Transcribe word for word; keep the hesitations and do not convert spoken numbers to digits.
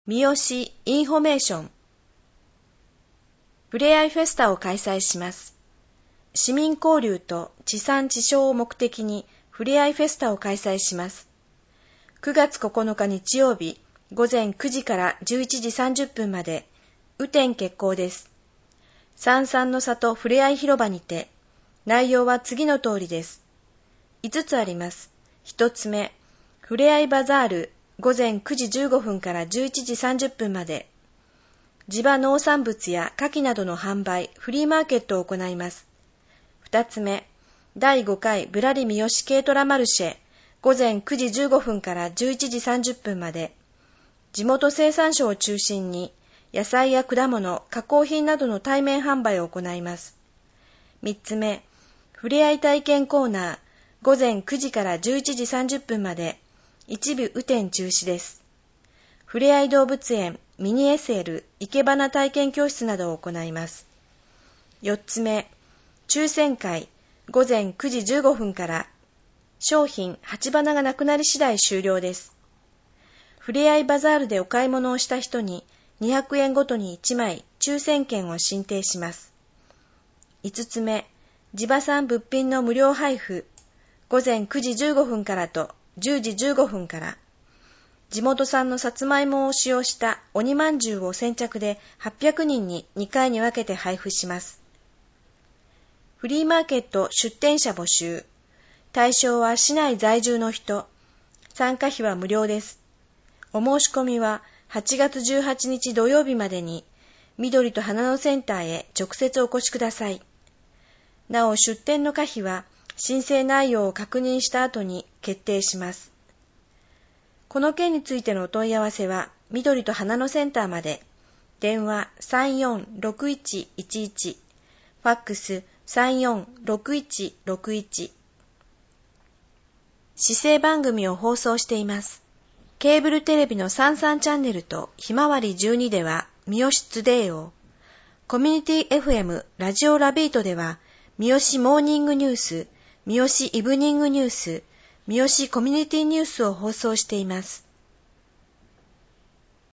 三好インフォメーションふれあいフェスタを開催します。市民交流と地産地消を目的にふれあいフェスタを開催します。くがつここのか日曜日ごぜんくじからじゅういちじさんじゅっぷんまで雨天決行です。三々の里ふれあい広場にて、内容は次の通りです。いつつあります。ひとつめ、ふれあいバザールごぜんくじじゅうごふんからじゅういちじさんじゅっぷんまで、地場農産物や牡蠣などの販売、フリーマーケットを行います。ふたつめ、だいごかいぶらり三好軽トラマルシェごぜんくじじゅうごふんからじゅういちじさんじゅっぷんまで、地元生産者を中心に野菜や果物、加工品などの対面販売を行います。みっつめ、ふれあい体験コーナーごぜんくじからじゅういちじさんじゅっぷんまで、一部雨天中止です。ふれあい動物園、ミニ エスエル、生け花体験教室などを行います。よっつめ、抽選会ごぜんくじじゅうごふんから、商品、鉢花がなくなり次第終了です。ふれあいバザールでお買い物をした人ににひゃくえんごとにいちまい抽選券を進呈します。いつつめ、地場産物品の無料配布ごぜんくじじゅうごふんからとじゅうじじゅうごふんから、地元産のさつまいもを使用した鬼まんじゅうを先着ではっぴゃくにんににかいに分けて配布します。フリーマーケット出店者募集。対象は市内在住の人。参加費は無料です。お申し込みははちがつじゅうはちにち土曜日までに、緑と花のセンターへ直接お越しください。なお出店の可否は、申請内容を確認した後に決定します。この件についてのお問い合わせは、緑と花のセンターまで、電話 さんよんろくいちいちいち、ファックス さんよんろくいちろくいち。市政番組を放送しています。ケーブルテレビのさんさんチャンネルとひまわりじゅうにでは、三好ツデイを、コミュニティ エフエム ラジオラビートでは、三好モーニングニュース、三好イブニングニュース、三好コミュニティニュースを放送しています。